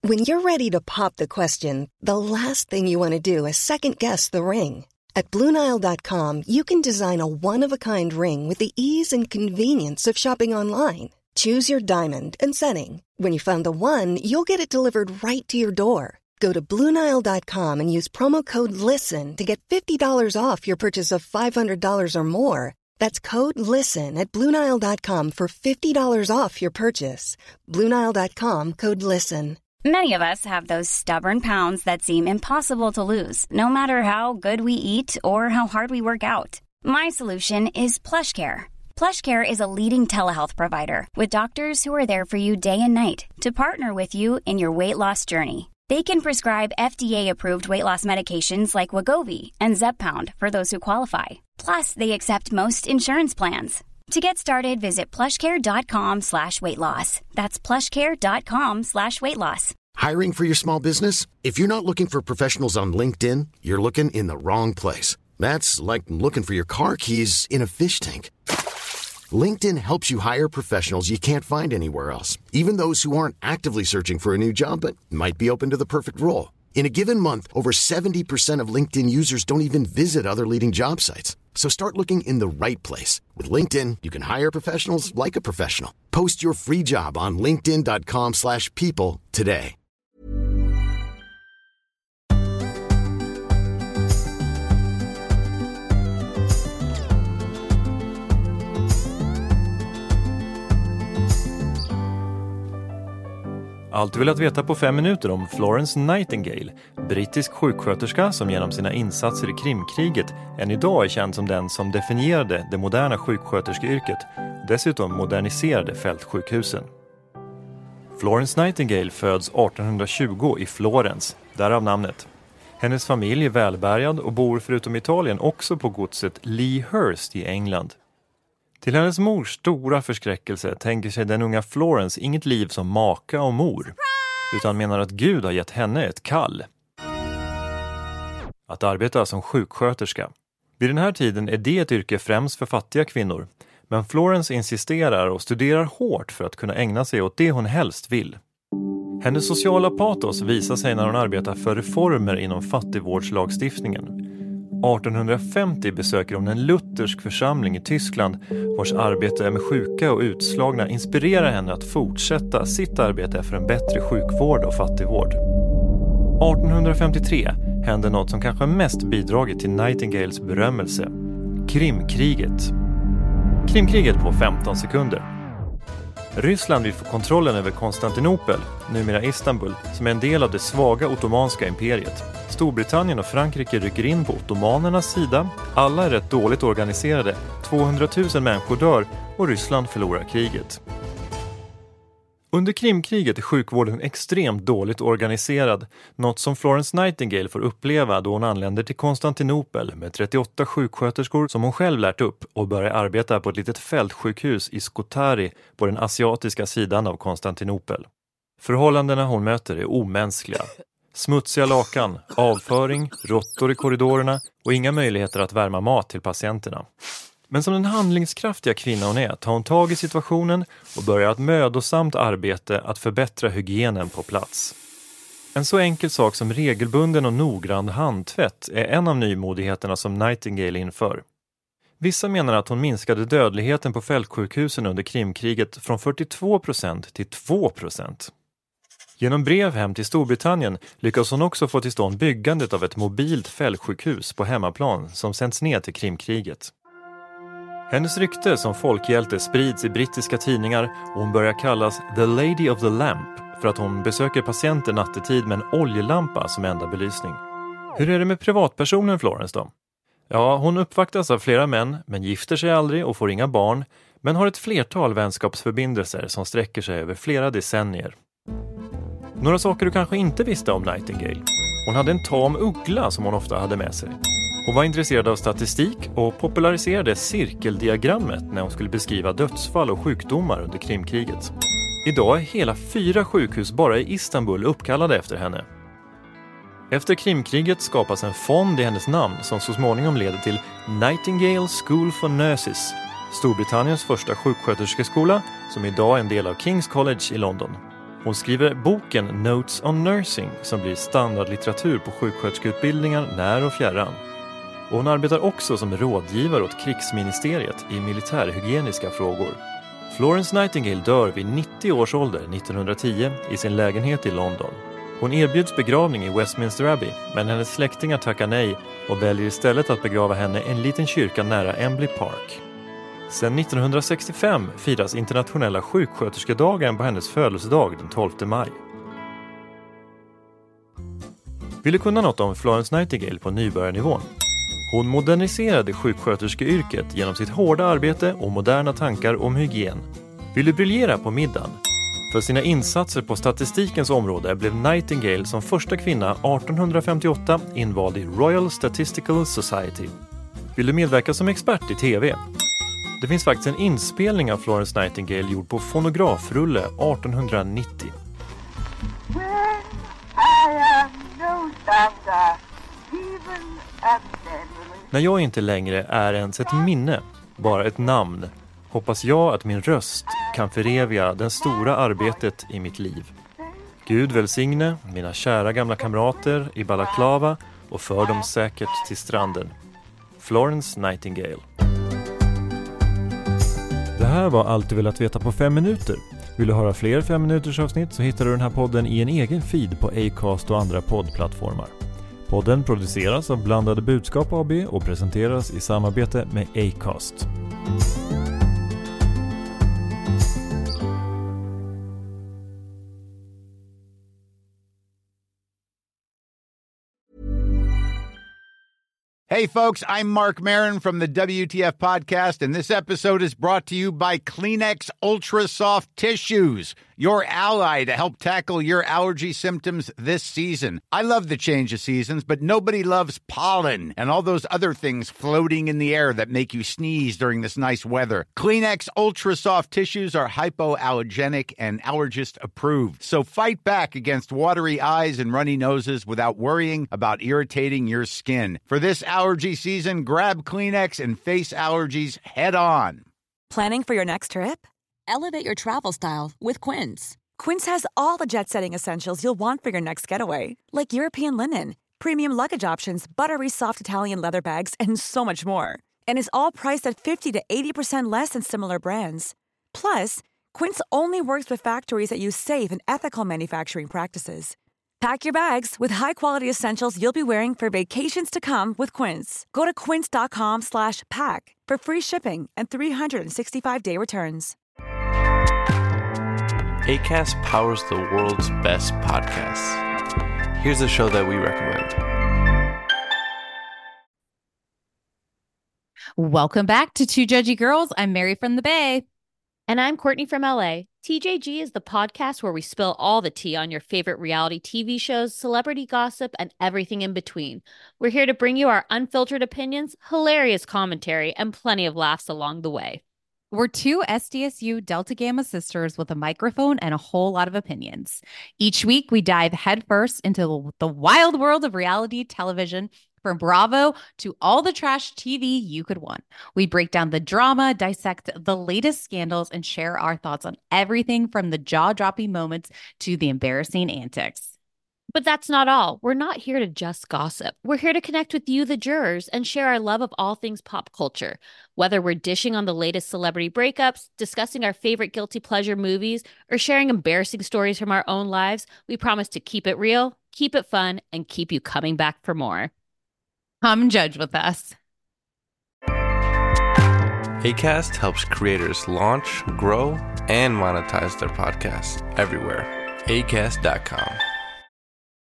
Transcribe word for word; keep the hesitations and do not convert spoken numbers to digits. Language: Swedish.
When you're ready to pop the question, the last thing you want to do is second-guess the ring. At Blue Nile dot com, you can design a one-of-a-kind ring with the ease and convenience of shopping online. Choose your diamond and setting. When you find the one, you'll get it delivered right to your door. Go to Blue Nile dot com and use promo code LISTEN to get fifty dollars off your purchase of five hundred dollars or more. That's code LISTEN at Blue Nile dot com for fifty dollars off your purchase. Blue Nile dot com, code LISTEN. Many of us have those stubborn pounds that seem impossible to lose, no matter how good we eat or how hard we work out. My solution is PlushCare. PlushCare is a leading telehealth provider with doctors who are there for you day and night to partner with you in your weight loss journey. They can prescribe F D A-approved weight loss medications like Wegovy and Zepbound for those who qualify. Plus, they accept most insurance plans. To get started, visit plushcare.com slash weight loss. That's plushcare.com slash weight loss. Hiring for your small business? If you're not looking for professionals on LinkedIn, you're looking in the wrong place. That's like looking for your car keys in a fish tank. LinkedIn helps you hire professionals you can't find anywhere else, even those who aren't actively searching for a new job but might be open to the perfect role. In a given month, over seventy percent of LinkedIn users don't even visit other leading job sites. So start looking in the right place. With LinkedIn, you can hire professionals like a professional. Post your free job on linkedin dot com slash people today. Allt vill att veta på fem minuter om Florence Nightingale, brittisk sjuksköterska som genom sina insatser i Krimkriget än idag är känd som den som definierade det moderna sjuksköterskeyrket och dessutom moderniserade fältsjukhusen. Florence Nightingale föds arton tjugo i Florens, därav namnet. Hennes familj är välbärgad och bor förutom Italien också på godset Lea Hurst i England. Till hennes mors stora förskräckelse tänker sig den unga Florence inget liv som maka och mor, utan menar att Gud har gett henne ett kall. Att arbeta som sjuksköterska. Vid den här tiden är det ett yrke främst för fattiga kvinnor, men Florence insisterar och studerar hårt för att kunna ägna sig åt det hon helst vill. Hennes sociala patos visar sig när hon arbetar för reformer inom fattigvårdslagstiftningen. arton femtio besöker hon en luthersk församling i Tyskland vars arbete med sjuka och utslagna inspirerar henne att fortsätta sitt arbete för en bättre sjukvård och fattigvård. arton femtiotre hände något som kanske mest bidragit till Nightingales berömmelse. Krimkriget. Krimkriget på femton sekunder. Ryssland vill få kontrollen över Konstantinopel, numera Istanbul, som är en del av det svaga ottomanska imperiet. Storbritannien och Frankrike rycker in på ottomanernas sida. Alla är rätt dåligt organiserade. tvåhundratusen människor dör och Ryssland förlorar kriget. Under Krimkriget är sjukvården extremt dåligt organiserad, något som Florence Nightingale får uppleva då hon anländer till Konstantinopel med trettioåtta sjuksköterskor som hon själv lärt upp och börjar arbeta på ett litet fältsjukhus i Skutari på den asiatiska sidan av Konstantinopel. Förhållandena hon möter är omänskliga. Smutsiga lakan, avföring, råttor i korridorerna och inga möjligheter att värma mat till patienterna. Men som den handlingskraftiga kvinna hon är tar hon tag i situationen och börjar ett mödosamt arbete att förbättra hygienen på plats. En så enkel sak som regelbunden och noggrann handtvätt är en av nymodigheterna som Nightingale inför. Vissa menar att hon minskade dödligheten på fältsjukhusen under Krimkriget från fyrtiotvå procent till två procent. Genom brev hem till Storbritannien lyckas hon också få till stånd byggandet av ett mobilt fältsjukhus på hemmaplan som sänds ner till Krimkriget. Hennes rykte som folkhjälte sprids i brittiska tidningar och hon börjar kallas The Lady of the Lamp för att hon besöker patienter nattetid med en oljelampa som enda belysning. Hur är det med privatpersonen Florence då? Ja, hon uppvaktas av flera män men gifter sig aldrig och får inga barn, men har ett flertal vänskapsförbindelser som sträcker sig över flera decennier. Några saker du kanske inte visste om Nightingale. Hon hade en tam uggla som hon ofta hade med sig. Hon var intresserad av statistik och populariserade cirkeldiagrammet när hon skulle beskriva dödsfall och sjukdomar under Krimkriget. Idag är hela fyra sjukhus bara i Istanbul uppkallade efter henne. Efter Krimkriget skapas en fond i hennes namn som så småningom leder till Nightingale School for Nurses, Storbritanniens första sjuksköterskeskola som idag är en del av King's College i London. Hon skriver boken Notes on Nursing som blir standardlitteratur på sjuksköterskeutbildningar när och fjärran. Och hon arbetar också som rådgivare åt krigsministeriet i militärhygieniska frågor. Florence Nightingale dör vid nittio års ålder nittonhundratio i sin lägenhet i London. Hon erbjuds begravning i Westminster Abbey, men hennes släktingar tackar nej och väljer istället att begrava henne i en liten kyrka nära Embley Park. Sedan nittonhundrasextiofem firas internationella sjuksköterskedagen på hennes födelsedag den tolfte maj. Vill du kunna något om Florence Nightingale på nybörjarnivån? Hon moderniserade sjuksköterskeyrket genom sitt hårda arbete och moderna tankar om hygien. Vill du briljera på middagen? För sina insatser på statistikens område blev Nightingale som första kvinna artonhundrafemtioåtta invald i Royal Statistical Society. Vill du medverka som expert i tv? Det finns faktiskt en inspelning av Florence Nightingale gjord på fonografrulle artonhundranittio. När jag inte längre är ens ett minne, bara ett namn, hoppas jag att min röst kan föreviga det stora arbetet i mitt liv. Gud välsigne mina kära gamla kamrater i Balaklava och för dem säkert till stranden. Florence Nightingale. Det här var allt du velat veta på fem minuter. Vill du höra fler fem minuters avsnitt så hittar du den här podden i en egen feed på Acast och andra poddplattformar. Podden produceras av Blandade Budskap A B och presenteras i samarbete med Acast. Hey folks, I'm Mark Maron from the W T F podcast, and this episode is brought to you by Kleenex Ultra Soft Tissues, your ally to help tackle your allergy symptoms this season. I love the change of seasons, but nobody loves pollen and all those other things floating in the air that make you sneeze during this nice weather. Kleenex Ultra Soft Tissues are hypoallergenic and allergist approved, so fight back against watery eyes and runny noses without worrying about irritating your skin. For this allergy season, grab Kleenex and face allergies head on. Planning for your next trip? Elevate your travel style with Quince. Quince has all the jet-setting essentials you'll want for your next getaway, like European linen, premium luggage options, buttery soft Italian leather bags, and so much more. And is all priced at fifty to eighty percent less than similar brands. Plus, Quince only works with factories that use safe and ethical manufacturing practices. Pack your bags with high-quality essentials you'll be wearing for vacations to come with Quince. Go to quince.com slash pack for free shipping and three sixty-five day returns. Acast powers the world's best podcasts. Here's a show that we recommend. Welcome back to Two Judgy Girls. I'm Mary from the Bay. And I'm Courtney from L A. T J G is the podcast where we spill all the tea on your favorite reality T V shows, celebrity gossip, and everything in between. We're here to bring you our unfiltered opinions, hilarious commentary, and plenty of laughs along the way. We're two S D S U Delta Gamma sisters with a microphone and a whole lot of opinions. Each week, we dive headfirst into the wild world of reality television, from Bravo to all the trash T V you could want. We break down the drama, dissect the latest scandals, and share our thoughts on everything from the jaw-dropping moments to the embarrassing antics. But that's not all. We're not here to just gossip. We're here to connect with you, the jurors, and share our love of all things pop culture. Whether we're dishing on the latest celebrity breakups, discussing our favorite guilty pleasure movies, or sharing embarrassing stories from our own lives, we promise to keep it real, keep it fun, and keep you coming back for more. Come judge with us. Acast helps creators launch, grow, and monetize their podcasts everywhere. Acast dot com.